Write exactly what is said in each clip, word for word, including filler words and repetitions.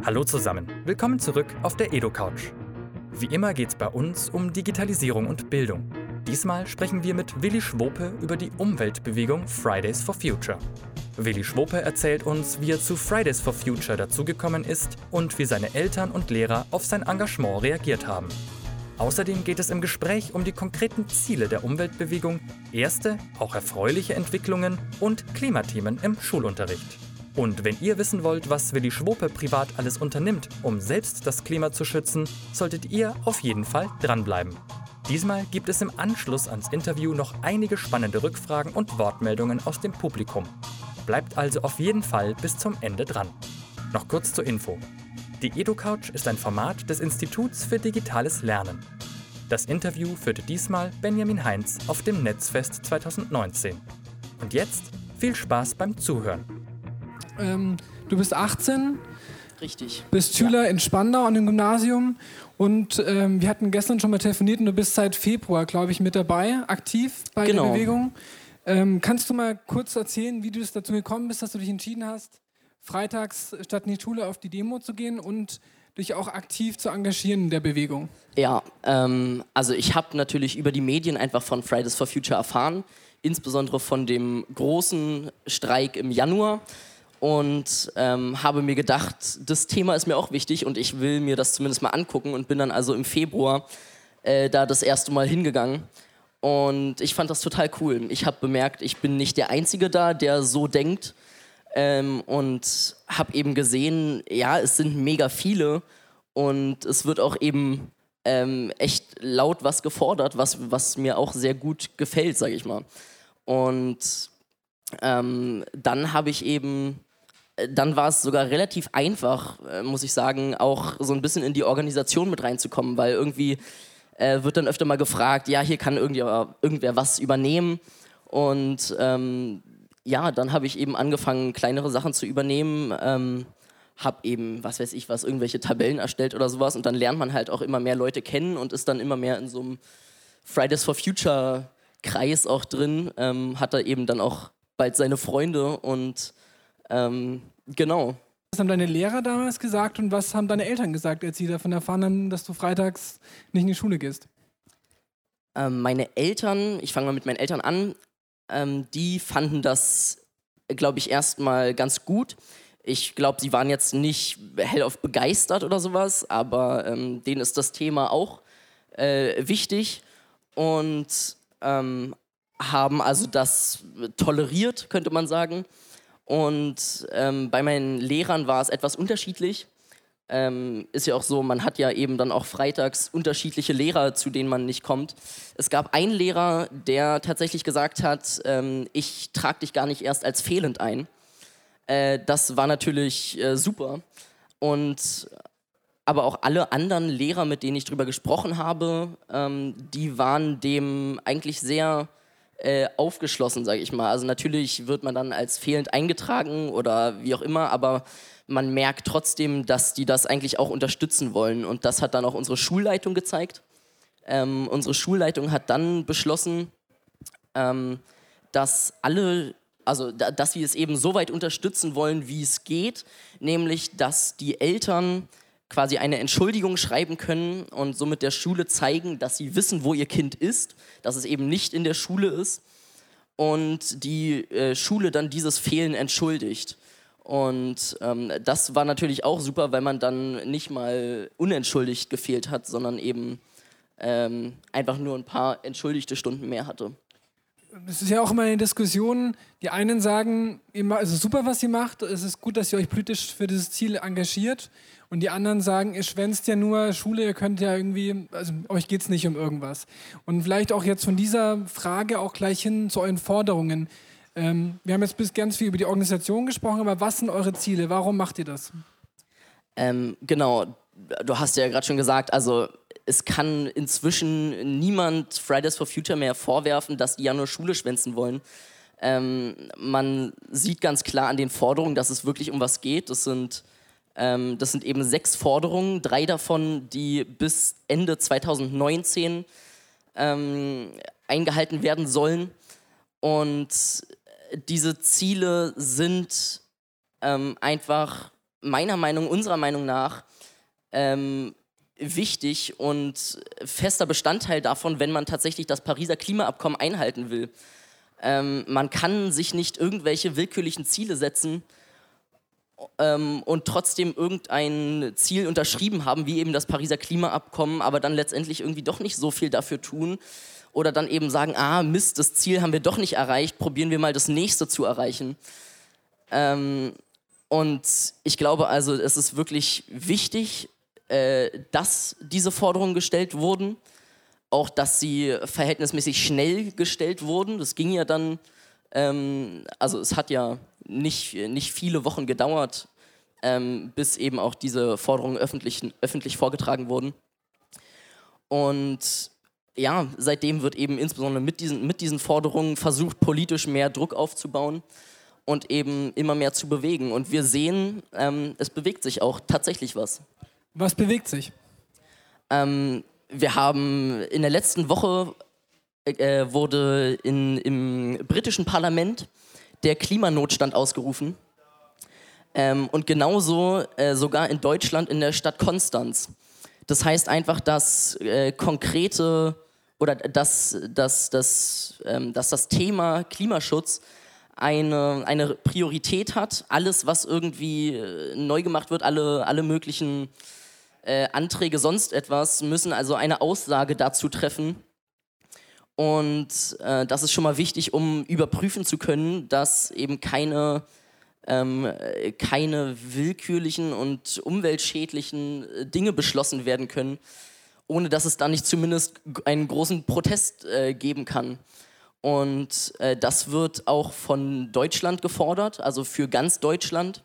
Hallo zusammen, willkommen zurück auf der Edo-Couch. Wie immer geht's bei uns um Digitalisierung und Bildung. Diesmal sprechen wir mit Willi Schwope über die Umweltbewegung Fridays for Future. Willi Schwope erzählt uns, wie er zu Fridays for Future dazugekommen ist und wie seine Eltern und Lehrer auf sein Engagement reagiert haben. Außerdem geht es im Gespräch um die konkreten Ziele der Umweltbewegung, erste, auch erfreuliche Entwicklungen und Klimathemen im Schulunterricht. Und wenn ihr wissen wollt, was Willi Schwope privat alles unternimmt, um selbst das Klima zu schützen, solltet ihr auf jeden Fall dranbleiben. Diesmal gibt es im Anschluss ans Interview noch einige spannende Rückfragen und Wortmeldungen aus dem Publikum. Bleibt also auf jeden Fall bis zum Ende dran. Noch kurz zur Info. Die Edo-Couch ist ein Format des Instituts für digitales Lernen. Das Interview führte diesmal Benjamin Heinz auf dem Netzfest zwanzig neunzehn. Und jetzt viel Spaß beim Zuhören. Ähm, du bist achtzehn, Richtig. bist Schüler ja. in Spandau an dem Gymnasium und ähm, wir hatten gestern schon mal telefoniert und du bist seit Februar, glaube ich, mit dabei, aktiv bei genau. der Bewegung. Ähm, kannst du mal kurz erzählen, wie du es dazu gekommen bist, dass du dich entschieden hast, freitags statt in die Schule auf die Demo zu gehen und dich auch aktiv zu engagieren in der Bewegung? Ja, ähm, also ich habe natürlich über die Medien einfach von Fridays for Future erfahren, insbesondere von dem großen Streik im Januar. Und ähm, habe mir gedacht, das Thema ist mir auch wichtig und ich will mir das zumindest mal angucken und bin dann also im Februar äh, da das erste Mal hingegangen. Und ich fand das total cool. Ich habe bemerkt, ich bin nicht der Einzige da, der so denkt. Ähm, und habe eben gesehen, ja, es sind mega viele und es wird auch eben ähm, echt laut was gefordert, was, was mir auch sehr gut gefällt, sage ich mal. Und ähm, dann habe ich eben... Dann war es sogar relativ einfach, äh, muss ich sagen, auch so ein bisschen in die Organisation mit reinzukommen, weil irgendwie äh, wird dann öfter mal gefragt, ja, hier kann irgendwer, irgendwer was übernehmen. Und ähm, ja, dann habe ich eben angefangen, kleinere Sachen zu übernehmen, ähm, habe eben, was weiß ich was, irgendwelche Tabellen erstellt oder sowas und dann lernt man halt auch immer mehr Leute kennen und ist dann immer mehr in so einem Fridays for Future Kreis auch drin, ähm, hat da eben dann auch bald seine Freunde und Ähm, genau. Was haben deine Lehrer damals gesagt und was haben deine Eltern gesagt, als sie davon erfahren haben, dass du freitags nicht in die Schule gehst? Ähm, meine Eltern, ich fange mal mit meinen Eltern an, ähm, die fanden das, glaube ich, erstmal ganz gut. Ich glaube, sie waren jetzt nicht hellauf begeistert oder sowas, aber ähm, denen ist das Thema auch äh, wichtig und ähm, haben also das toleriert, könnte man sagen. Und ähm, bei meinen Lehrern war es etwas unterschiedlich. Ähm, ist ja auch so, man hat ja eben dann auch freitags unterschiedliche Lehrer, zu denen man nicht kommt. Es gab einen Lehrer, der tatsächlich gesagt hat, ähm, ich trage dich gar nicht erst als fehlend ein. Äh, das war natürlich äh, super. Und aber auch alle anderen Lehrer, mit denen ich drüber gesprochen habe, ähm, die waren dem eigentlich sehr... Äh, aufgeschlossen, sage ich mal. Also natürlich wird man dann als fehlend eingetragen oder wie auch immer, aber man merkt trotzdem, dass die das eigentlich auch unterstützen wollen und das hat dann auch unsere Schulleitung gezeigt. Ähm, unsere Schulleitung hat dann beschlossen, ähm, dass alle, also da, dass sie es eben so weit unterstützen wollen, wie es geht, nämlich, dass die Eltern quasi eine Entschuldigung schreiben können und somit der Schule zeigen, dass sie wissen, wo ihr Kind ist, dass es eben nicht in der Schule ist und die äh, Schule dann dieses Fehlen entschuldigt. Und ähm, das war natürlich auch super, weil man dann nicht mal unentschuldigt gefehlt hat, sondern eben ähm, einfach nur ein paar entschuldigte Stunden mehr hatte. Es ist ja auch immer eine Diskussion, die einen sagen, es ist super, was ihr macht, es ist gut, dass ihr euch politisch für dieses Ziel engagiert und die anderen sagen, ihr schwänzt ja nur Schule, ihr könnt ja irgendwie, also euch geht es nicht um irgendwas. Und vielleicht auch jetzt von dieser Frage auch gleich hin zu euren Forderungen. Ähm, wir haben jetzt bis ganz viel über die Organisation gesprochen, aber was sind eure Ziele? Warum macht ihr das? Ähm, genau, du hast ja gerade schon gesagt, also es kann inzwischen niemand Fridays for Future mehr vorwerfen, dass die ja nur Schule schwänzen wollen. Ähm, man sieht ganz klar an den Forderungen, dass es wirklich um was geht. Das sind, ähm, das sind eben sechs Forderungen, drei davon, die bis Ende zwanzig neunzehn ähm, eingehalten werden sollen. Und diese Ziele sind ähm, einfach meiner Meinung, unserer Meinung nach ähm, wichtig und fester Bestandteil davon, wenn man tatsächlich das Pariser Klimaabkommen einhalten will. Ähm, man kann sich nicht irgendwelche willkürlichen Ziele setzen ähm, und trotzdem irgendein Ziel unterschrieben haben, wie eben das Pariser Klimaabkommen, aber dann letztendlich irgendwie doch nicht so viel dafür tun oder dann eben sagen, ah Mist, das Ziel haben wir doch nicht erreicht, probieren wir mal das nächste zu erreichen. Ähm, und ich glaube also, es ist wirklich wichtig, äh, dass diese Forderungen gestellt wurden, auch dass sie verhältnismäßig schnell gestellt wurden. Das ging ja dann, ähm, also es hat ja nicht, nicht viele Wochen gedauert, ähm, bis eben auch diese Forderungen öffentlich, öffentlich vorgetragen wurden. Und ja, seitdem wird eben insbesondere mit diesen, mit diesen Forderungen versucht, politisch mehr Druck aufzubauen und eben immer mehr zu bewegen. Und wir sehen, ähm, es bewegt sich auch tatsächlich was. Was bewegt sich? Ähm, wir haben in der letzten Woche äh, wurde in, im britischen Parlament der Klimanotstand ausgerufen. Ähm, und genauso äh, sogar in Deutschland in der Stadt Konstanz. Das heißt einfach, dass äh, konkrete oder dass, dass, dass, ähm, dass das Thema Klimaschutz eine, eine Priorität hat. Alles, was irgendwie äh, neu gemacht wird, alle, alle möglichen äh, Anträge, sonst etwas, müssen also eine Aussage dazu treffen. Und äh, das ist schon mal wichtig, um überprüfen zu können, dass eben keine, ähm, keine willkürlichen und umweltschädlichen äh, Dinge beschlossen werden können, ohne dass es da nicht zumindest einen großen Protest äh, geben kann. Und äh, das wird auch von Deutschland gefordert, also für ganz Deutschland.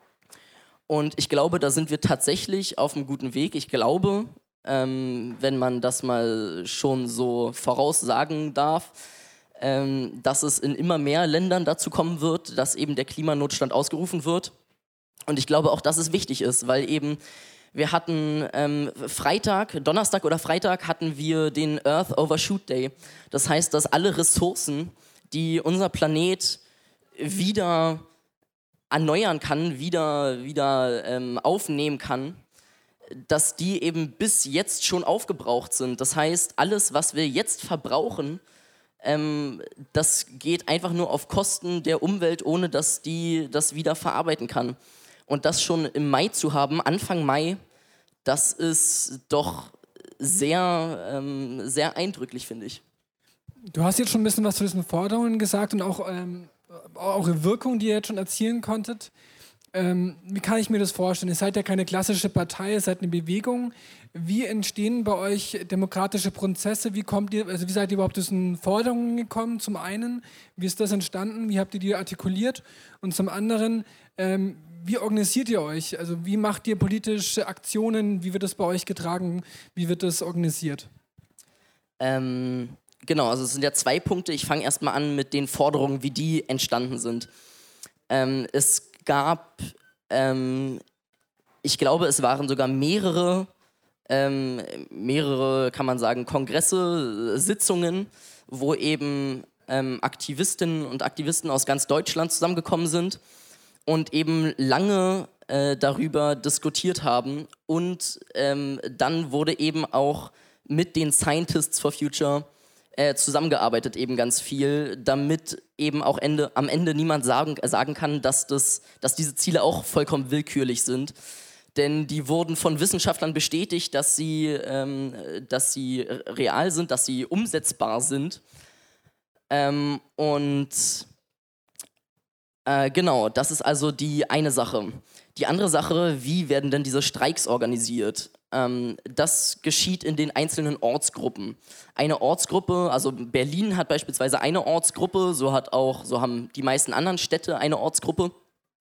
Und ich glaube, da sind wir tatsächlich auf einem guten Weg. Ich glaube, ähm, wenn man das mal schon so voraussagen darf, ähm, dass es in immer mehr Ländern dazu kommen wird, dass eben der Klimanotstand ausgerufen wird. Und ich glaube auch, dass es wichtig ist, weil eben wir hatten ähm, Freitag, Donnerstag oder Freitag hatten wir den Earth Overshoot Day. Das heißt, dass alle Ressourcen, die unser Planet wieder erneuern kann, wieder, wieder ähm, aufnehmen kann, dass die eben bis jetzt schon aufgebraucht sind. Das heißt, alles, was wir jetzt verbrauchen, ähm, das geht einfach nur auf Kosten der Umwelt, ohne dass die das wieder verarbeiten kann. Und das schon im Mai zu haben, Anfang Mai, das ist doch sehr, ähm, sehr eindrücklich, finde ich. Du hast jetzt schon ein bisschen was zu diesen Forderungen gesagt und auch ähm, eure Wirkung, die ihr jetzt schon erzielen konntet. Ähm, wie kann ich mir das vorstellen? Ihr seid ja keine klassische Partei, ihr seid eine Bewegung. Wie entstehen bei euch demokratische Prozesse? Wie kommt ihr, also wie seid ihr überhaupt zu diesen Forderungen gekommen? Zum einen, wie ist das entstanden? Wie habt ihr die artikuliert? Und zum anderen, ähm, wie organisiert ihr euch? Also wie macht ihr politische Aktionen? Wie wird das bei euch getragen? Wie wird das organisiert? Ähm, genau, also es sind ja zwei Punkte. Ich fange erstmal an mit den Forderungen, wie die entstanden sind. Ähm, es gab, ähm, ich glaube, es waren sogar mehrere, ähm, mehrere, kann man sagen, Kongresse, Sitzungen, wo eben ähm, Aktivistinnen und Aktivisten aus ganz Deutschland zusammengekommen sind und eben lange äh, darüber diskutiert haben. Und ähm, dann wurde eben auch mit den Scientists for Future äh, zusammengearbeitet, eben ganz viel, damit eben auch Ende, am Ende niemand sagen, äh, sagen kann, dass, das, dass diese Ziele auch vollkommen willkürlich sind. Denn die wurden von Wissenschaftlern bestätigt, dass sie, ähm, dass sie real sind, dass sie umsetzbar sind. Ähm, und Äh, genau, das ist also die eine Sache. Die andere Sache, wie werden denn diese Streiks organisiert? Ähm, das geschieht in den einzelnen Ortsgruppen. Eine Ortsgruppe, also Berlin hat beispielsweise eine Ortsgruppe, so, hat auch, so haben die meisten anderen Städte eine Ortsgruppe.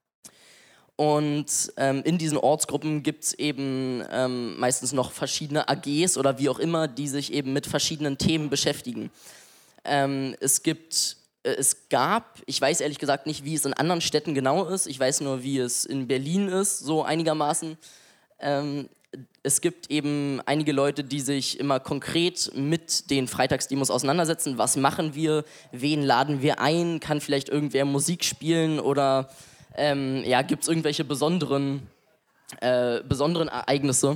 Und ähm, in diesen Ortsgruppen gibt es eben ähm, meistens noch verschiedene A Gs oder wie auch immer, die sich eben mit verschiedenen Themen beschäftigen. Ähm, es gibt Es gab, ich weiß ehrlich gesagt nicht, wie es in anderen Städten genau ist, ich weiß nur, wie es in Berlin ist, so einigermaßen. Ähm, es gibt eben einige Leute, die sich immer konkret mit den Freitagsdemos auseinandersetzen. Was machen wir? Wen laden wir ein? Kann vielleicht irgendwer Musik spielen? Oder ähm, ja, gibt es irgendwelche besonderen äh, besonderen Ereignisse.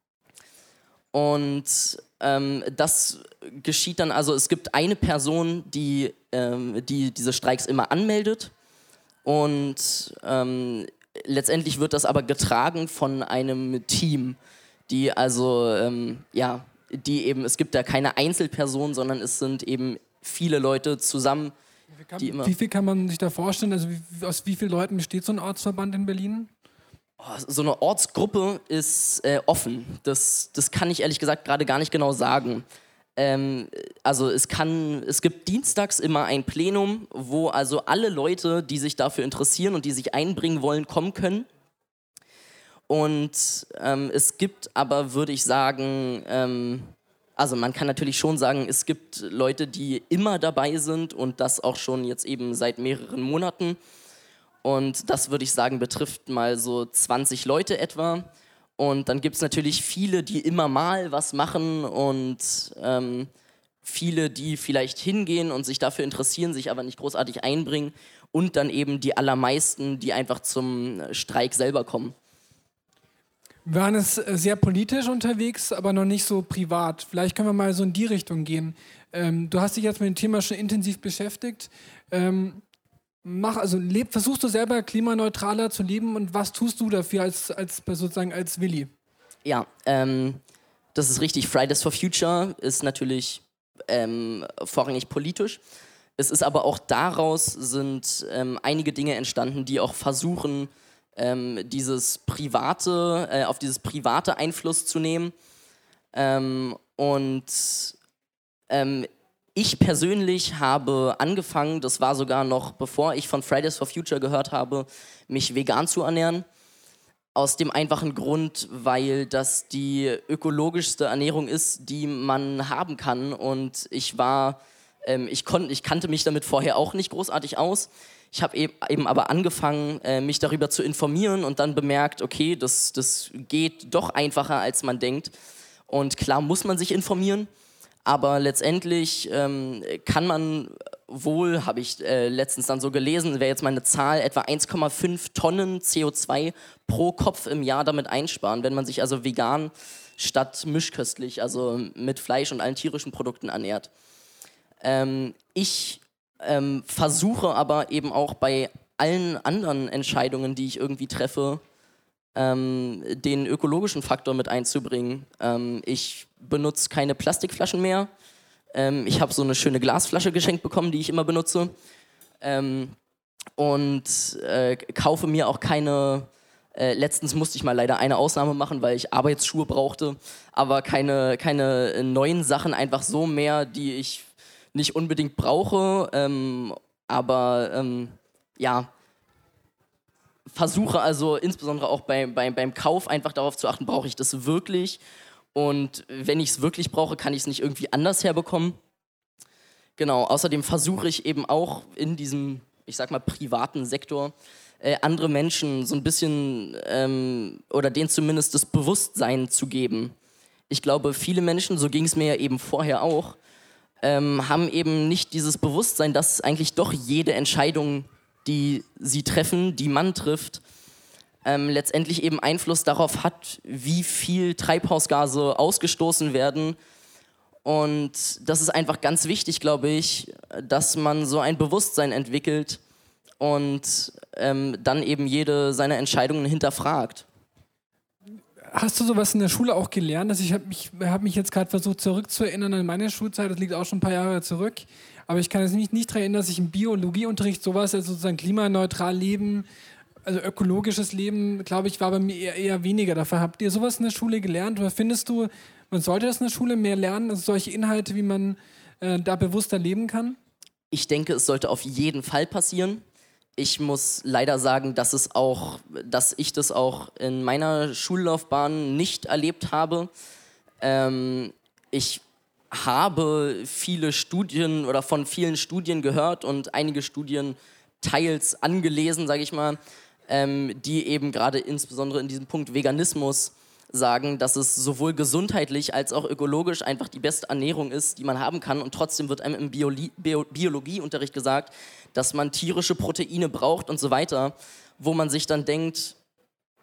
Und ähm, das geschieht dann, also es gibt eine Person, die, ähm, die diese Streiks immer anmeldet und ähm, letztendlich wird das aber getragen von einem Team, die also, ähm, ja, die eben, es gibt da keine Einzelperson, sondern es sind eben viele Leute zusammen, Wie, kann, die immer... wie viel kann man sich da vorstellen? Also wie, aus wie vielen Leuten besteht so ein Ortsverband in Berlin? Oh, so eine Ortsgruppe ist äh, offen. Das, das kann ich ehrlich gesagt gerade gar nicht genau sagen. Ähm, also es kann, es gibt dienstags immer ein Plenum, wo also alle Leute, die sich dafür interessieren und die sich einbringen wollen, kommen können. Und ähm, es gibt aber, würde ich sagen, ähm, also man kann natürlich schon sagen, es gibt Leute, die immer dabei sind und das auch schon jetzt eben seit mehreren Monaten. Und das, würde ich sagen, betrifft mal so zwanzig Leute etwa. Und dann gibt es natürlich viele, die immer mal was machen und ähm, viele, die vielleicht hingehen und sich dafür interessieren, sich aber nicht großartig einbringen. Und dann eben die allermeisten, die einfach zum Streik selber kommen. Wir waren es sehr politisch unterwegs, aber noch nicht so privat. Vielleicht können wir mal so in die Richtung gehen. Ähm, du hast dich jetzt mit dem Thema schon intensiv beschäftigt. Ähm, Mach, also leb, versuchst du selber klimaneutraler zu leben und was tust du dafür als, als sozusagen als Willi? Ja, ähm, das ist richtig. Fridays for Future ist natürlich ähm, vorrangig politisch. Es ist aber auch daraus sind ähm, einige Dinge entstanden, die auch versuchen, ähm, dieses private, äh, auf dieses private Einfluss zu nehmen. Ähm, und ähm, Ich persönlich habe angefangen, das war sogar noch bevor ich von Fridays for Future gehört habe, mich vegan zu ernähren. Aus dem einfachen Grund, weil das die ökologischste Ernährung ist, die man haben kann. Und ich war, ähm, ich, kon- ich kannte mich damit vorher auch nicht großartig aus. Ich habe eben, eben aber angefangen, äh, mich darüber zu informieren und dann bemerkt, okay, das, das geht doch einfacher, als man denkt. Und klar muss man sich informieren. Aber letztendlich ähm, kann man wohl, habe ich äh, letztens dann so gelesen, wäre jetzt mal eine Zahl, etwa eins Komma fünf Tonnen C O zwei pro Kopf im Jahr damit einsparen, wenn man sich also vegan statt mischköstlich, also mit Fleisch und allen tierischen Produkten ernährt. Ähm, ich ähm, versuche aber eben auch bei allen anderen Entscheidungen, die ich irgendwie treffe, Ähm, den ökologischen Faktor mit einzubringen. Ähm, ich benutze keine Plastikflaschen mehr. Ähm, ich habe so eine schöne Glasflasche geschenkt bekommen, die ich immer benutze. Ähm, und äh, kaufe mir auch keine, äh, letztens musste ich mal leider eine Ausnahme machen, weil ich Arbeitsschuhe brauchte, aber keine, keine neuen Sachen einfach so mehr, die ich nicht unbedingt brauche. Ähm, aber ähm, ja, versuche also insbesondere auch bei, bei, beim Kauf einfach darauf zu achten, brauche ich das wirklich? Und wenn ich es wirklich brauche, kann ich es nicht irgendwie anders herbekommen? Genau, außerdem versuche ich eben auch in diesem, ich sag mal, privaten Sektor äh, andere Menschen so ein bisschen ähm, oder denen zumindest das Bewusstsein zu geben. Ich glaube, viele Menschen, so ging es mir ja eben vorher auch, ähm, haben eben nicht dieses Bewusstsein, dass eigentlich doch jede Entscheidung, die sie treffen, die man trifft, ähm, letztendlich eben Einfluss darauf hat, wie viel Treibhausgase ausgestoßen werden. Und das ist einfach ganz wichtig, glaube ich, dass man so ein Bewusstsein entwickelt und ähm, dann eben jede seiner Entscheidungen hinterfragt. Hast du sowas in der Schule auch gelernt? Also ich habe mich, hab mich jetzt gerade versucht zurückzuerinnern an meine Schulzeit, das liegt auch schon ein paar Jahre zurück, aber ich kann es nicht, nicht daran erinnern, dass ich im Biologieunterricht sowas, also sozusagen klimaneutral leben, also ökologisches Leben, glaube ich, war bei mir eher, eher weniger. Dafür habt ihr sowas in der Schule gelernt oder findest du, man sollte das in der Schule mehr lernen, also solche Inhalte, wie man äh, da bewusster leben kann? Ich denke, es sollte auf jeden Fall passieren. Ich muss leider sagen, dass es auch, dass ich das auch in meiner Schullaufbahn nicht erlebt habe. Ähm, ich habe viele Studien oder von vielen Studien gehört und einige Studien teils angelesen, sage ich mal, ähm, die eben gerade insbesondere in diesem Punkt Veganismus sagen, dass es sowohl gesundheitlich als auch ökologisch einfach die beste Ernährung ist, die man haben kann. Und trotzdem wird einem im Bioli- Bio- Biologieunterricht gesagt, dass man tierische Proteine braucht und so weiter, wo man sich dann denkt,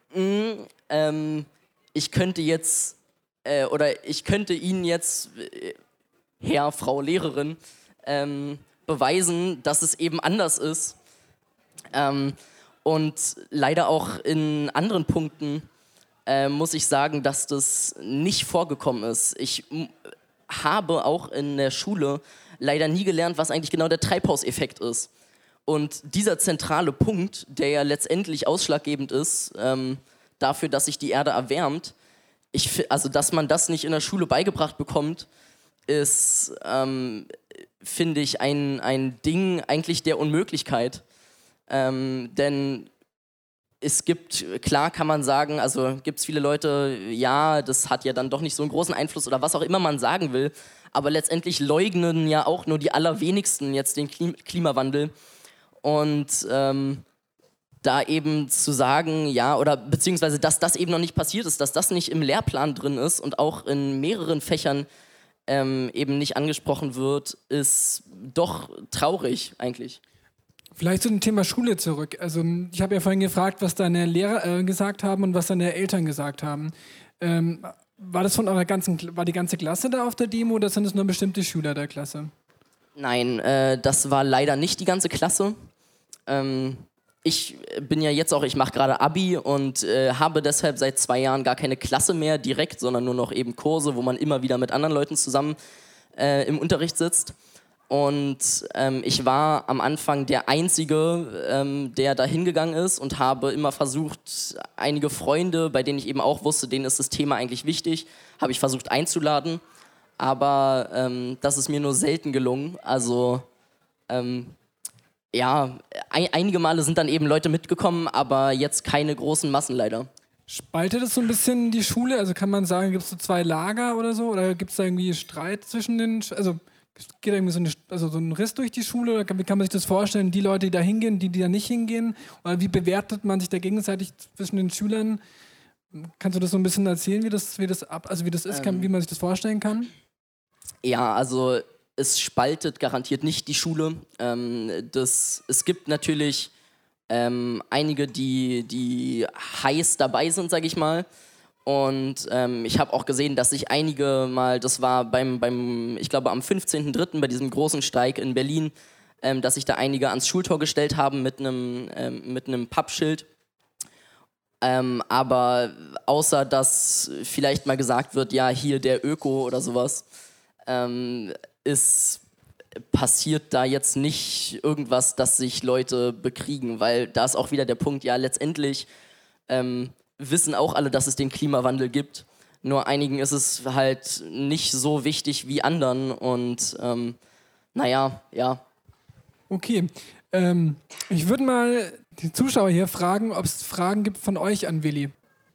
Mm, ähm, ich könnte jetzt, äh, oder ich könnte Ihnen jetzt, äh, Herr, Frau Lehrerin, ähm, beweisen, dass es eben anders ist. Ähm, und leider auch in anderen Punkten äh, muss ich sagen, dass das nicht vorgekommen ist. Ich m- habe auch in der Schule leider nie gelernt, was eigentlich genau der Treibhauseffekt ist. Und dieser zentrale Punkt, der ja letztendlich ausschlaggebend ist ähm, dafür, dass sich die Erde erwärmt, ich, also dass man das nicht in der Schule beigebracht bekommt, ist, ähm, finde ich, ein, ein Ding eigentlich der Unmöglichkeit. Ähm, denn es gibt, klar kann man sagen, also gibt es viele Leute, ja, das hat ja dann doch nicht so einen großen Einfluss oder was auch immer man sagen will, aber letztendlich leugnen ja auch nur die allerwenigsten jetzt den Klim- Klimawandel. Und ähm, da eben zu sagen, ja, oder beziehungsweise, dass das eben noch nicht passiert ist, dass das nicht im Lehrplan drin ist und auch in mehreren Fächern ähm, eben nicht angesprochen wird, ist doch traurig eigentlich. Vielleicht zu dem Thema Schule zurück. Also ich habe ja vorhin gefragt, was deine Lehrer äh, gesagt haben und was deine Eltern gesagt haben. Ähm, war das von eurer ganzen, war die ganze Klasse da auf der Demo oder sind es nur bestimmte Schüler der Klasse? Nein, äh, das war leider nicht die ganze Klasse. Ähm, ich bin ja jetzt auch, ich mache gerade Abi und äh, habe deshalb seit zwei Jahren gar keine Klasse mehr direkt, sondern nur noch eben Kurse, wo man immer wieder mit anderen Leuten zusammen äh, im Unterricht sitzt. Und ähm, ich war am Anfang der Einzige, ähm, der da hingegangen ist und habe immer versucht, einige Freunde, bei denen ich eben auch wusste, denen ist das Thema eigentlich wichtig, habe ich versucht einzuladen. Aber ähm, das ist mir nur selten gelungen. Also ähm, ja, ein, einige Male sind dann eben Leute mitgekommen, aber jetzt keine großen Massen leider. Spaltet es so ein bisschen die Schule? Also kann man sagen, gibt es so zwei Lager oder so? Oder gibt es da irgendwie Streit zwischen den... Sch- also geht da irgendwie so, eine, also so ein Riss durch die Schule? Oder kann, wie kann man sich das vorstellen? Die Leute, die da hingehen, die, die da nicht hingehen? Oder wie bewertet man sich da gegenseitig zwischen den Schülern? Kannst du das so ein bisschen erzählen, wie das, wie das, ab, also wie das ist, kann, wie man sich das vorstellen kann? Ja, also es spaltet garantiert nicht die Schule. Ähm, das, es gibt natürlich ähm, einige, die, die heiß dabei sind, sage ich mal. Und ähm, ich habe auch gesehen, dass sich einige mal, das war beim, beim ich glaube am fünfzehnten dritten bei diesem großen Streik in Berlin, ähm, dass sich da einige ans Schultor gestellt haben mit einem ähm, mit einem Pappschild. Ähm, aber außer, dass vielleicht mal gesagt wird, ja, hier der Öko oder sowas, ähm, ist passiert da jetzt nicht irgendwas, dass sich Leute bekriegen, weil da ist auch wieder der Punkt, ja, letztendlich ähm, wissen auch alle, dass es den Klimawandel gibt, nur einigen ist es halt nicht so wichtig wie anderen und ähm, naja, ja. Okay, ähm, ich würde mal die Zuschauer hier fragen, ob es Fragen gibt von euch an Willi.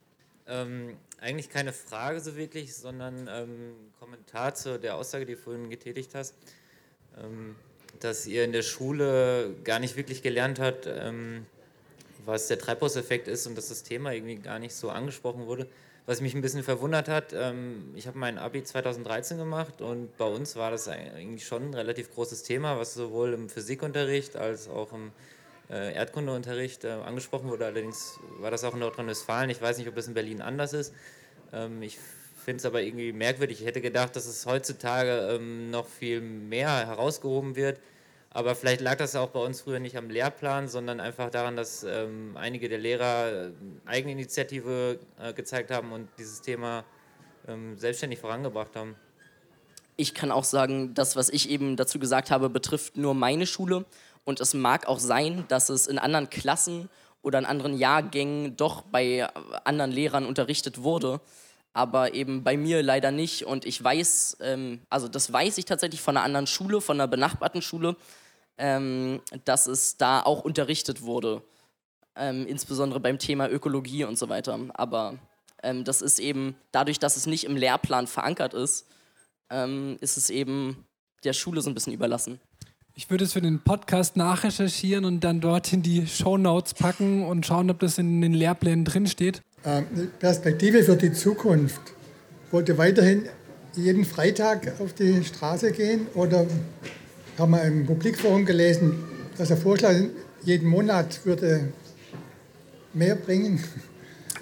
Ähm, eigentlich keine Frage so wirklich, sondern ähm, Kommentar zu der Aussage, die du vorhin getätigt hast, ähm, dass ihr in der Schule gar nicht wirklich gelernt habt, ähm, was der Treibhauseffekt ist und dass das Thema irgendwie gar nicht so angesprochen wurde. Was mich ein bisschen verwundert hat, ähm, ich habe mein Abi zweitausenddreizehn gemacht und bei uns war das eigentlich schon ein relativ großes Thema, was sowohl im Physikunterricht als auch im äh, Erdkundeunterricht äh, angesprochen wurde. Allerdings war das auch in Nordrhein-Westfalen. Ich weiß nicht, ob es in Berlin anders ist. Ähm, ich finde es aber irgendwie merkwürdig. Ich hätte gedacht, dass es heutzutage ähm, noch viel mehr herausgehoben wird. Aber vielleicht lag das auch bei uns früher nicht am Lehrplan, sondern einfach daran, dass ähm, einige der Lehrer äh, Eigeninitiative äh, gezeigt haben und dieses Thema ähm, selbstständig vorangebracht haben. Ich kann auch sagen, das, was ich eben dazu gesagt habe, betrifft nur meine Schule. Und es mag auch sein, dass es in anderen Klassen oder in anderen Jahrgängen doch bei anderen Lehrern unterrichtet wurde. Aber eben bei mir leider nicht. Und ich weiß, ähm, also das weiß ich tatsächlich von einer anderen Schule, von einer benachbarten Schule, ähm, dass es da auch unterrichtet wurde. Ähm, insbesondere beim Thema Ökologie und so weiter. Aber ähm, das ist eben, dadurch, dass es nicht im Lehrplan verankert ist, ähm, ist es eben der Schule so ein bisschen überlassen. Ich würde es für den Podcast nachrecherchieren und dann dort in die Shownotes packen und schauen, ob das in den Lehrplänen drinsteht. Ähm, Perspektive für die Zukunft. Wollt ihr weiterhin jeden Freitag auf die Straße gehen? Oder haben wir im Publikforum gelesen, dass der Vorschlag jeden Monat würde mehr bringen?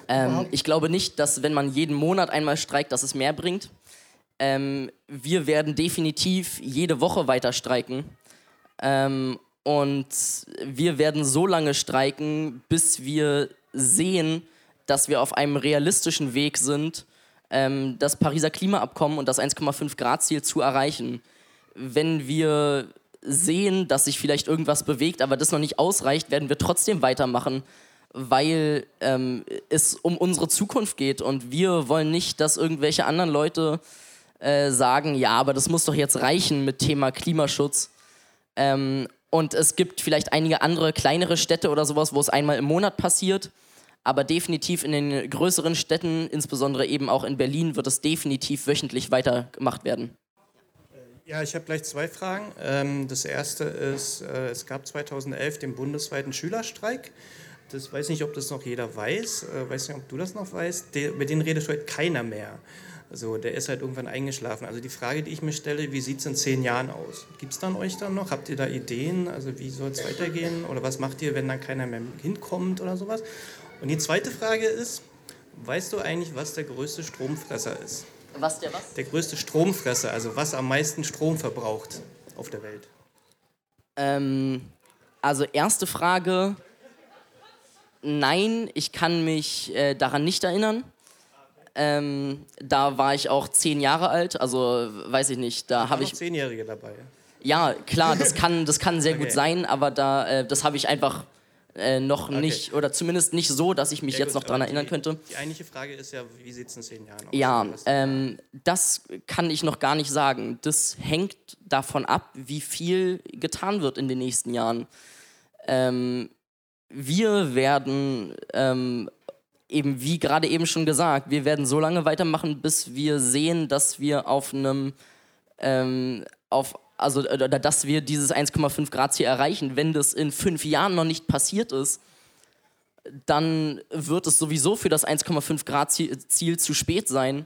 Ähm, ich glaube nicht, dass wenn man jeden Monat einmal streikt, dass es mehr bringt. Ähm, wir werden definitiv jede Woche weiter streiken. Ähm, und wir werden so lange streiken, bis wir sehen, dass wir auf einem realistischen Weg sind, ähm, das Pariser Klimaabkommen und das eins Komma fünf Grad Ziel zu erreichen. Wenn wir sehen, dass sich vielleicht irgendwas bewegt, aber das noch nicht ausreicht, werden wir trotzdem weitermachen, weil ähm, es um unsere Zukunft geht und wir wollen nicht, dass irgendwelche anderen Leute äh, sagen, ja, aber das muss doch jetzt reichen mit Thema Klimaschutz. Ähm, und es gibt vielleicht einige andere kleinere Städte oder sowas, wo es einmal im Monat passiert, aber definitiv in den größeren Städten, insbesondere eben auch in Berlin, wird es definitiv wöchentlich weitergemacht werden. Ja, ich habe gleich zwei Fragen. Ähm, das erste ist, äh, es gab zweitausendelf den bundesweiten Schülerstreik. Das weiß nicht, ob das noch jeder weiß. Äh, weiß nicht, ob du das noch weißt. De, mit denen redet heute keiner mehr. Also der ist halt irgendwann eingeschlafen. Also die Frage, die ich mir stelle, wie sieht es in zehn Jahren aus? Gibt es dann euch dann noch? Habt ihr da Ideen? Also wie soll es weitergehen? Oder was macht ihr, wenn dann keiner mehr hinkommt oder sowas? Und die zweite Frage ist, weißt du eigentlich, was der größte Stromfresser ist? Was der was? Der größte Stromfresser, also was am meisten Strom verbraucht auf der Welt? Ähm, also erste Frage, nein, ich kann mich äh, daran nicht erinnern. Ähm, da war ich auch zehn Jahre alt, also weiß ich nicht, da habe ich... Zehnjährige dabei. Ja, klar, das kann, das kann sehr Okay. gut sein, aber da, äh, das habe ich einfach äh, noch Okay. nicht, oder zumindest nicht so, dass ich mich Ja, jetzt gut, noch daran aber erinnern die, könnte. Die eigentliche Frage ist ja, wie sieht es in zehn Jahren aus? Ja, Was- ähm, das kann ich noch gar nicht sagen. Das hängt davon ab, wie viel getan wird in den nächsten Jahren. Ähm, wir werden, ähm, eben wie gerade eben schon gesagt, wir werden so lange weitermachen, bis wir sehen, dass wir auf einem, ähm, auf, also oder dass wir dieses eins Komma fünf Grad Ziel erreichen. Wenn das in fünf Jahren noch nicht passiert ist, dann wird es sowieso für das eins Komma fünf Grad Ziel zu spät sein.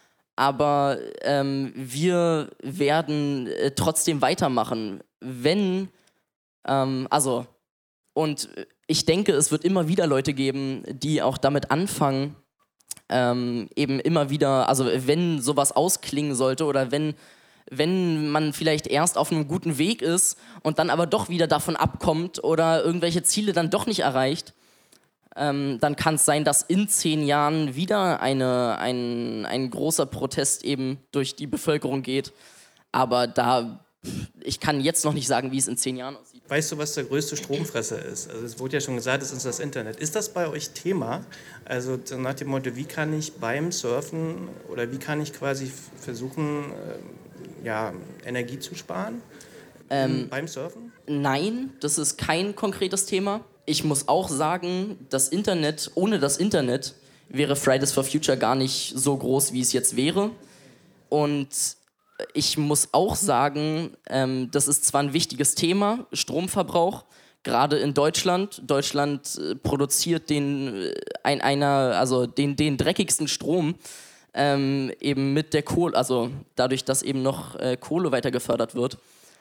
Aber ähm, wir werden äh, trotzdem weitermachen. Wenn, ähm, also, und ich denke, es wird immer wieder Leute geben, die auch damit anfangen, ähm, eben immer wieder, also wenn sowas ausklingen sollte oder wenn, wenn man vielleicht erst auf einem guten Weg ist und dann aber doch wieder davon abkommt oder irgendwelche Ziele dann doch nicht erreicht, ähm, dann kann es sein, dass in zehn Jahren wieder eine, ein, ein großer Protest eben durch die Bevölkerung geht. Aber da, ich kann jetzt noch nicht sagen, wie es in zehn Jahren aussieht. Weißt du, was der größte Stromfresser ist? Also es wurde ja schon gesagt, es ist das Internet. Ist das bei euch Thema? Also so nach dem Motto, wie kann ich beim Surfen oder wie kann ich quasi f- versuchen, äh, ja, Energie zu sparen Ähm, beim Surfen? Nein, das ist kein konkretes Thema. Ich muss auch sagen, das Internet, ohne das Internet wäre Fridays for Future gar nicht so groß, wie es jetzt wäre. Und ich muss auch sagen, ähm, das ist zwar ein wichtiges Thema, Stromverbrauch, gerade in Deutschland. Deutschland äh, produziert den, äh, ein, einer, also den, den dreckigsten Strom ähm, eben mit der Kohle, also dadurch, dass eben noch äh, Kohle weiter gefördert wird.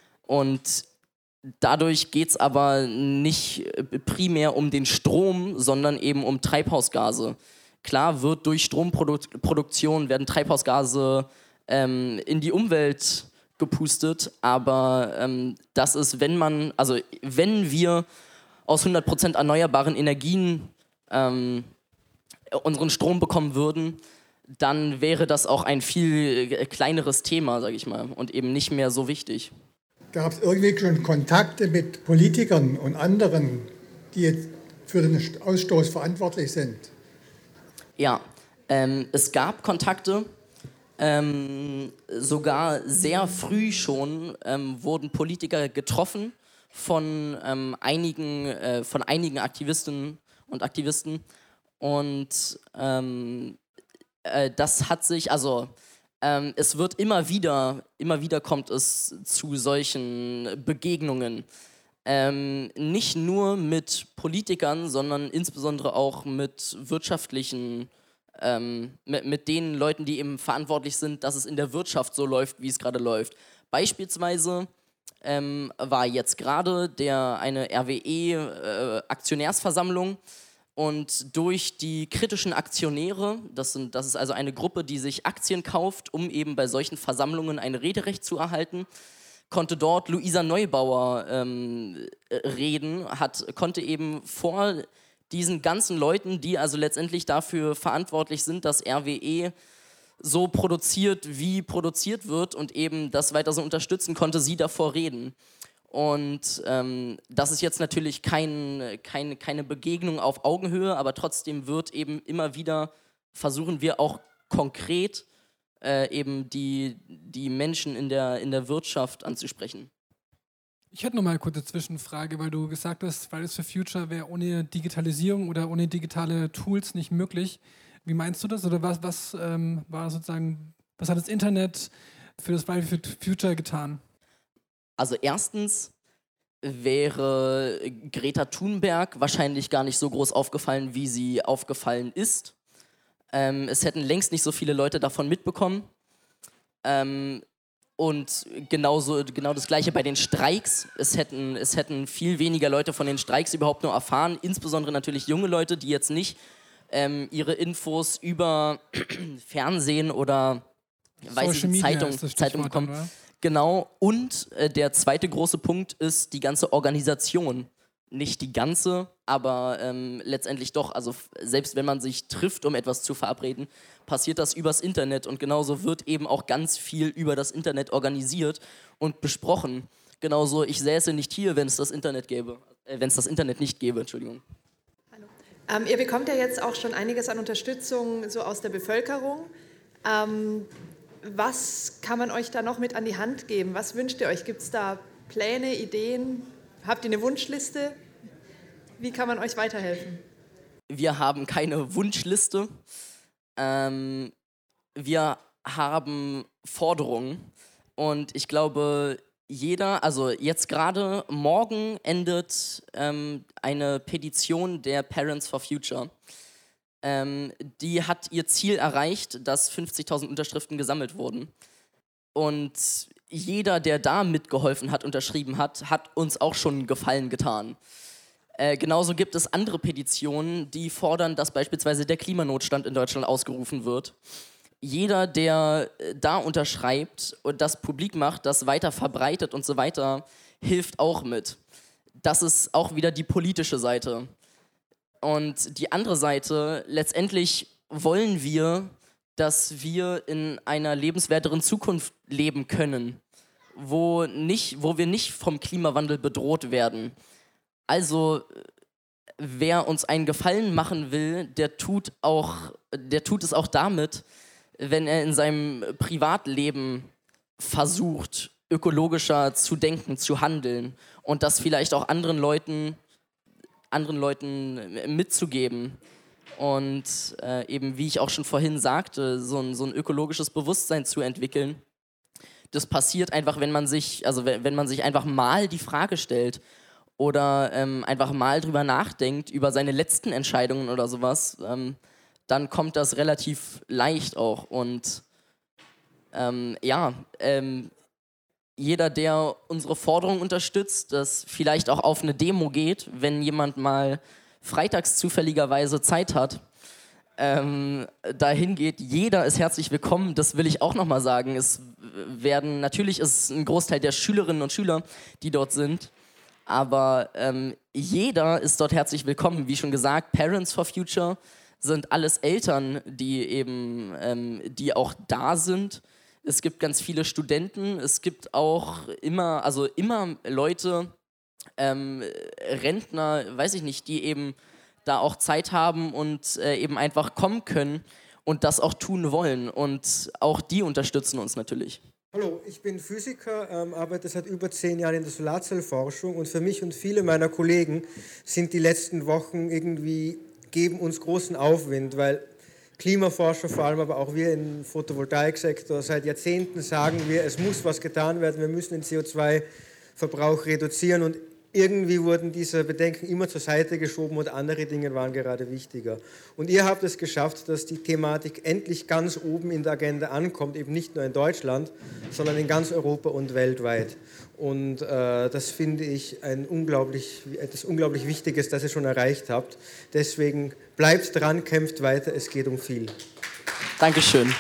Und dadurch geht es aber nicht äh, primär um den Strom, sondern eben um Treibhausgase. Klar wird durch Stromproduktion werden Treibhausgase ähm, in die Umwelt gepustet, aber ähm, das ist, wenn man, also wenn wir aus hundert Prozent erneuerbaren Energien ähm, unseren Strom bekommen würden, dann wäre das auch ein viel äh, kleineres Thema, sage ich mal, und eben nicht mehr so wichtig. Gab es irgendwie schon Kontakte mit Politikern und anderen, die jetzt für den Ausstoß verantwortlich sind? Ja, ähm, es gab Kontakte. Ähm, sogar sehr früh schon ähm, wurden Politiker getroffen von, ähm, einigen, äh, von einigen Aktivistinnen und Aktivisten. Und ähm, äh, das hat sich, also ähm, es wird immer wieder, immer wieder kommt es zu solchen Begegnungen. Ähm, nicht nur mit Politikern, sondern insbesondere auch mit wirtschaftlichen Ähm, mit, mit den Leuten, die eben verantwortlich sind, dass es in der Wirtschaft so läuft, wie es gerade läuft. Beispielsweise ähm, war jetzt gerade der eine R W E-Aktionärsversammlung, Und durch die kritischen Aktionäre, das, sind, das ist also eine Gruppe, die sich Aktien kauft, um eben bei solchen Versammlungen ein Rederecht zu erhalten, konnte dort Luisa Neubauer ähm, reden, hat, konnte eben vor diesen ganzen Leuten, die also letztendlich dafür verantwortlich sind, dass R W E so produziert, wie produziert wird und eben das weiter so unterstützen, konnte sie davor reden. Und ähm, das ist jetzt natürlich kein, kein, keine Begegnung auf Augenhöhe, aber trotzdem wird eben immer wieder, versuchen wir auch konkret äh, eben die, die Menschen in der, in der Wirtschaft anzusprechen. Ich hätte noch mal eine kurze Zwischenfrage, weil du gesagt hast, Fridays for Future wäre ohne Digitalisierung oder ohne digitale Tools nicht möglich. Wie meinst du das? Oder was, was ähm, war sozusagen, was hat das Internet für das Fridays for Future getan? Also erstens wäre Greta Thunberg wahrscheinlich gar nicht so groß aufgefallen, wie sie aufgefallen ist. Ähm, es hätten längst nicht so viele Leute davon mitbekommen. Ähm, und genauso, genau das Gleiche bei den Streiks. Es hätten, es hätten viel weniger Leute von den Streiks überhaupt nur erfahren, insbesondere natürlich junge Leute, die jetzt nicht ähm, ihre Infos über Fernsehen oder weiß ich, Zeitung, Zeitung bekommen. Dann, genau, und äh, der zweite große Punkt ist die ganze Organisation. Nicht die ganze, aber ähm, letztendlich doch. Also f- selbst wenn man sich trifft, um etwas zu verabreden, passiert das übers Internet. Und genauso wird eben auch ganz viel über das Internet organisiert und besprochen. Genauso, ich säße nicht hier, wenn es das Internet gäbe. Äh, wenn es das Internet nicht gäbe, Entschuldigung. Hallo. Ähm, ihr bekommt ja jetzt auch schon einiges an Unterstützung so aus der Bevölkerung. Ähm, Was kann man euch da noch mit an die Hand geben? Was wünscht ihr euch? Gibt es da Pläne, Ideen? Habt ihr eine Wunschliste? Wie kann man euch weiterhelfen? Wir haben keine Wunschliste. Ähm, wir haben Forderungen. Und ich glaube, jeder, also jetzt gerade morgen endet ähm, eine Petition der Parents for Future. Ähm, die hat ihr Ziel erreicht, dass fünfzigtausend Unterschriften gesammelt wurden. Und jeder, der da mitgeholfen hat, unterschrieben hat, hat uns auch schon einen Gefallen getan. Äh, genauso gibt es andere Petitionen, die fordern, dass beispielsweise der Klimanotstand in Deutschland ausgerufen wird. Jeder, der äh, da unterschreibt und das publik macht, das weiter verbreitet und so weiter, hilft auch mit. Das ist auch wieder die politische Seite. Und die andere Seite, letztendlich wollen wir, dass wir in einer lebenswerteren Zukunft leben können, wo, nicht, wo wir nicht vom Klimawandel bedroht werden. Also, wer uns einen Gefallen machen will, der tut, auch, der tut es auch damit, wenn er in seinem Privatleben versucht, ökologischer zu denken, zu handeln und das vielleicht auch anderen Leuten anderen Leuten mitzugeben und äh, eben, wie ich auch schon vorhin sagte, so ein, so ein ökologisches Bewusstsein zu entwickeln. Das passiert einfach, wenn man sich, also wenn, wenn man sich einfach mal die Frage stellt oder ähm, einfach mal drüber nachdenkt, über seine letzten Entscheidungen oder sowas, ähm, dann kommt das relativ leicht auch. Und ähm, ja, ähm, jeder, der unsere Forderung unterstützt, das vielleicht auch auf eine Demo geht, wenn jemand mal freitags zufälligerweise Zeit hat, ähm, dahin geht, jeder ist herzlich willkommen, das will ich auch nochmal sagen. Es werden, natürlich ist es ein Großteil der Schülerinnen und Schüler, die dort sind, aber ähm, jeder ist dort herzlich willkommen. Wie schon gesagt, Parents for Future sind alles Eltern, die eben, ähm, die auch da sind. Es gibt ganz viele Studenten, es gibt auch immer, also immer Leute, ähm, Rentner, weiß ich nicht, die eben da auch Zeit haben und äh, eben einfach kommen können und das auch tun wollen. Und auch die unterstützen uns natürlich. Hallo, ich bin Physiker, ähm, arbeite seit über zehn Jahren in der Solarzellforschung und für mich und viele meiner Kollegen sind die letzten Wochen irgendwie, geben uns großen Aufwind, weil Klimaforscher, vor allem aber auch wir im Photovoltaiksektor, seit Jahrzehnten sagen wir, es muss was getan werden, wir müssen den C O zwei Verbrauch reduzieren und irgendwie wurden diese Bedenken immer zur Seite geschoben und andere Dinge waren gerade wichtiger. Und ihr habt es geschafft, dass die Thematik endlich ganz oben in der Agenda ankommt, eben nicht nur in Deutschland, sondern in ganz Europa und weltweit. Und äh, das finde ich ein unglaublich, etwas unglaublich Wichtiges, das ihr schon erreicht habt. Deswegen bleibt dran, kämpft weiter, es geht um viel. Dankeschön.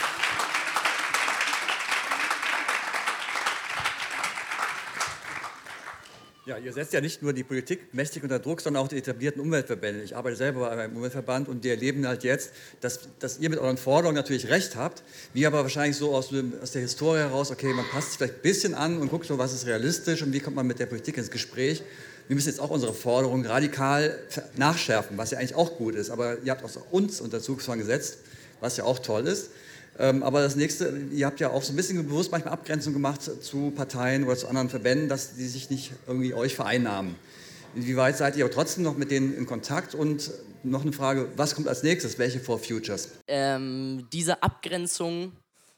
Ja, ihr setzt ja nicht nur die Politik mächtig unter Druck, sondern auch die etablierten Umweltverbände. Ich arbeite selber bei einem Umweltverband und die erleben halt jetzt, dass, dass ihr mit euren Forderungen natürlich recht habt, wir aber wahrscheinlich so aus, dem, aus der Historie heraus, okay, man passt sich vielleicht ein bisschen an und guckt so, was ist realistisch und wie kommt man mit der Politik ins Gespräch. Wir müssen jetzt auch unsere Forderungen radikal nachschärfen, was ja eigentlich auch gut ist, aber ihr habt auch uns unter Zugzwang gesetzt, was ja auch toll ist. Ähm, aber das nächste, ihr habt ja auch so ein bisschen bewusst manchmal Abgrenzung gemacht zu Parteien oder zu anderen Verbänden, dass die sich nicht irgendwie euch vereinnahmen. Inwieweit seid ihr aber trotzdem noch mit denen in Kontakt? Und noch eine Frage, was kommt als nächstes? Welche For Futures? Ähm, diese Abgrenzung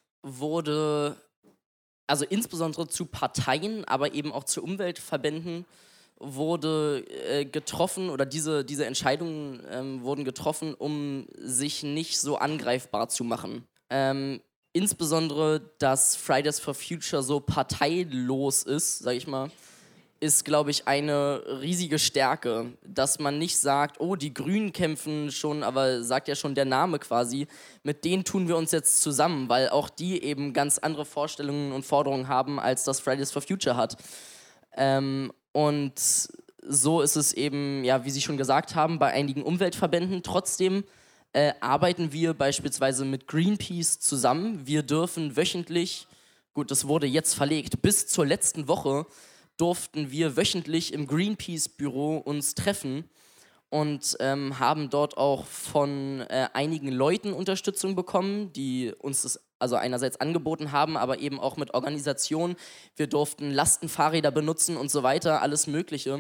wurde, also insbesondere zu Parteien, aber eben auch zu Umweltverbänden, wurde äh, getroffen oder diese, diese Entscheidungen ähm, wurden getroffen, um sich nicht so angreifbar zu machen. Ähm, insbesondere, dass Fridays for Future so parteilos ist, sag ich mal, ist, glaube ich, eine riesige Stärke, dass man nicht sagt, oh, die Grünen kämpfen schon, aber sagt ja schon der Name quasi, mit denen tun wir uns jetzt zusammen, weil auch die eben ganz andere Vorstellungen und Forderungen haben, als das Fridays for Future hat. Ähm, und so ist es eben, ja, wie Sie schon gesagt haben, bei einigen Umweltverbänden. Trotzdem äh, arbeiten wir beispielsweise mit Greenpeace zusammen. Wir dürfen wöchentlich, gut, das wurde jetzt verlegt, bis zur letzten Woche durften wir wöchentlich im Greenpeace-Büro uns treffen und ähm, haben dort auch von äh, einigen Leuten Unterstützung bekommen, die uns das also einerseits angeboten haben, aber eben auch mit Organisationen. Wir durften Lastenfahrräder benutzen und so weiter, alles Mögliche.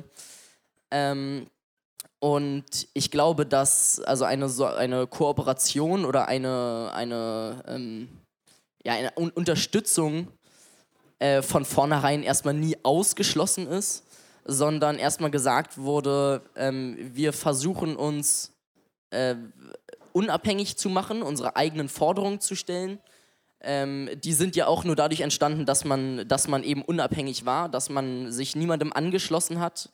Ähm, und ich glaube, dass also eine, so eine Kooperation oder eine, eine, ähm, ja, eine Un- Unterstützung äh, von vornherein erstmal nie ausgeschlossen ist, sondern erstmal gesagt wurde, ähm, wir versuchen uns äh, unabhängig zu machen, unsere eigenen Forderungen zu stellen. Ähm, die sind ja auch nur dadurch entstanden, dass man, dass man eben unabhängig war, dass man sich niemandem angeschlossen hat.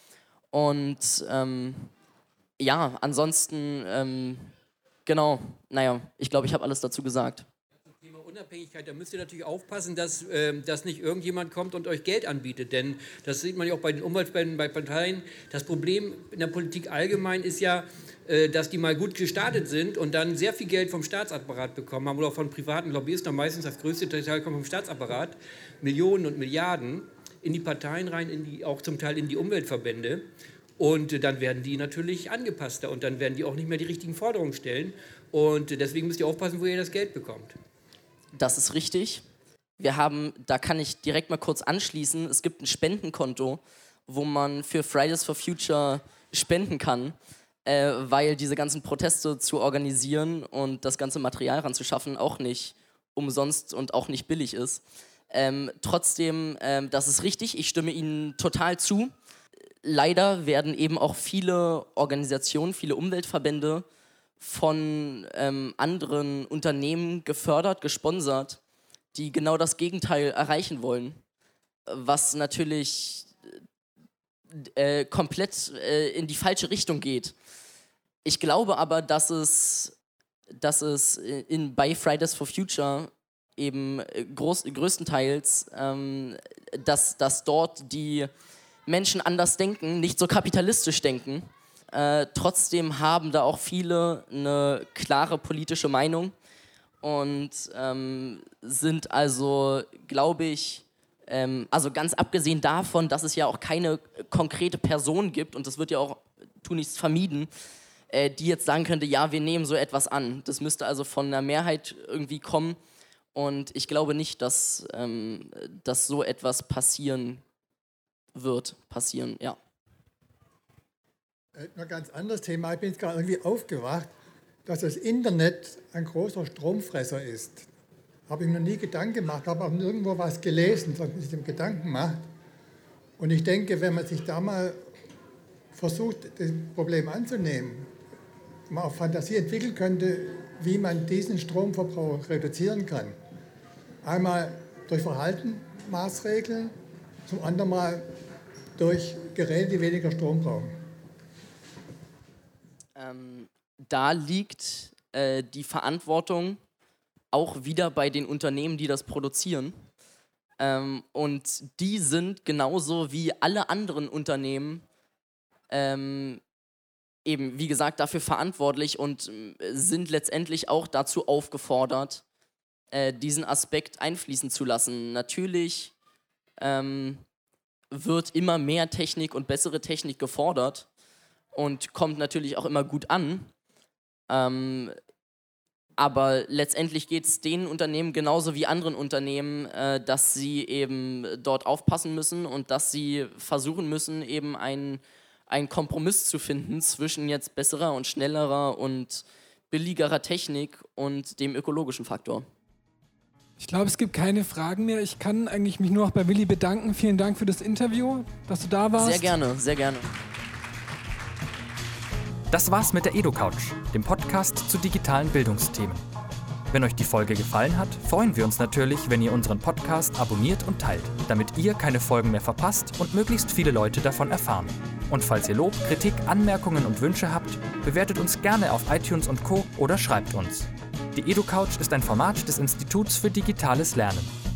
Und ähm, ja, ansonsten, ähm, genau, naja, ich glaube, ich habe alles dazu gesagt. Thema Unabhängigkeit, da müsst ihr natürlich aufpassen, dass, äh, dass nicht irgendjemand kommt und euch Geld anbietet, denn das sieht man ja auch bei den Umweltspenden, bei Parteien. Das Problem in der Politik allgemein ist ja, äh, dass die mal gut gestartet sind und dann sehr viel Geld vom Staatsapparat bekommen haben oder auch von privaten Lobbyisten, meistens das größte Teil kommt vom Staatsapparat, Millionen und Milliarden in die Parteien rein, in die, auch zum Teil in die Umweltverbände. Und äh, dann werden die natürlich angepasster und dann werden die auch nicht mehr die richtigen Forderungen stellen. Und äh, deswegen müsst ihr aufpassen, wo ihr das Geld bekommt. Das ist richtig. Wir haben, da kann ich direkt mal kurz anschließen, es gibt ein Spendenkonto, wo man für Fridays for Future spenden kann, äh, weil diese ganzen Proteste zu organisieren und das ganze Material ranzuschaffen auch nicht umsonst und auch nicht billig ist. Ähm, trotzdem, ähm, das ist richtig, ich stimme Ihnen total zu. Leider werden eben auch viele Organisationen, viele Umweltverbände von ähm, anderen Unternehmen gefördert, gesponsert, die genau das Gegenteil erreichen wollen, was natürlich äh, komplett äh, in die falsche Richtung geht. Ich glaube aber, dass es, dass es in, bei Fridays for Future eben groß, größtenteils, ähm, dass, dass dort die Menschen anders denken, nicht so kapitalistisch denken. Äh, trotzdem haben da auch viele eine klare politische Meinung und ähm, sind also, glaube ich, ähm, also ganz abgesehen davon, dass es ja auch keine konkrete Person gibt und das wird ja auch tunlichst vermieden, äh, die jetzt sagen könnte, ja, wir nehmen so etwas an. Das müsste also von einer Mehrheit irgendwie kommen und ich glaube nicht, dass, ähm, dass so etwas passieren wird, passieren, ja. Ein ganz anderes Thema. Ich bin jetzt gerade irgendwie aufgewacht, dass das Internet ein großer Stromfresser ist. Habe ich mir nie Gedanken gemacht, habe auch nirgendwo was gelesen, was mich dem Gedanken macht. Und ich denke, wenn man sich da mal versucht, das Problem anzunehmen, man auch Fantasie entwickeln könnte, wie man diesen Stromverbrauch reduzieren kann. Einmal durch Verhaltensmaßregeln, zum anderen mal durch Geräte, die weniger Strom brauchen. Ähm, da liegt äh, die Verantwortung auch wieder bei den Unternehmen, die das produzieren. Ähm, und die sind genauso wie alle anderen Unternehmen ähm, eben, wie gesagt, dafür verantwortlich und äh, sind letztendlich auch dazu aufgefordert, äh, diesen Aspekt einfließen zu lassen. Natürlich ähm, wird immer mehr Technik und bessere Technik gefordert und kommt natürlich auch immer gut an. Ähm, aber letztendlich geht es den Unternehmen genauso wie anderen Unternehmen, äh, dass sie eben dort aufpassen müssen und dass sie versuchen müssen, eben einen einen Kompromiss zu finden zwischen jetzt besserer und schnellerer und billigerer Technik und dem ökologischen Faktor. Ich glaube, es gibt keine Fragen mehr. Ich kann eigentlich mich nur noch bei Willi bedanken. Vielen Dank für das Interview, dass du da warst. Sehr gerne, sehr gerne. Das war's mit der EduCouch, dem Podcast zu digitalen Bildungsthemen. Wenn euch die Folge gefallen hat, freuen wir uns natürlich, wenn ihr unseren Podcast abonniert und teilt, damit ihr keine Folgen mehr verpasst und möglichst viele Leute davon erfahren. Und falls ihr Lob, Kritik, Anmerkungen und Wünsche habt, bewertet uns gerne auf iTunes und Co. oder schreibt uns. Die EduCouch ist ein Format des Instituts für digitales Lernen.